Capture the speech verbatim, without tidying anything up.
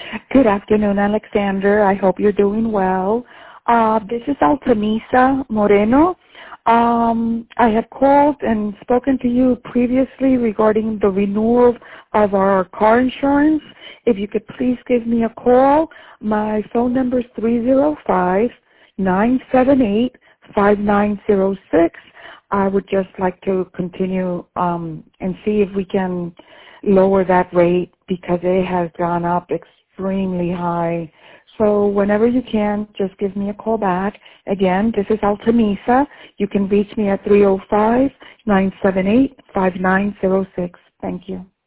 Good afternoon, Alexander. I hope you're doing well. Uh, this is Altamisa Moreno. Um, I have called and spoken to you previously regarding the renewal of our car insurance. If you could please give me a call. My phone number is three zero five, nine seven eight, five nine zero six. I would just like to continue um, and see if we can lower that rate because it has gone up extremely high. So whenever you can, just give me a call back. Again, this is Altamisa. You can reach me at three zero five, nine seven eight, five nine zero six. Thank you.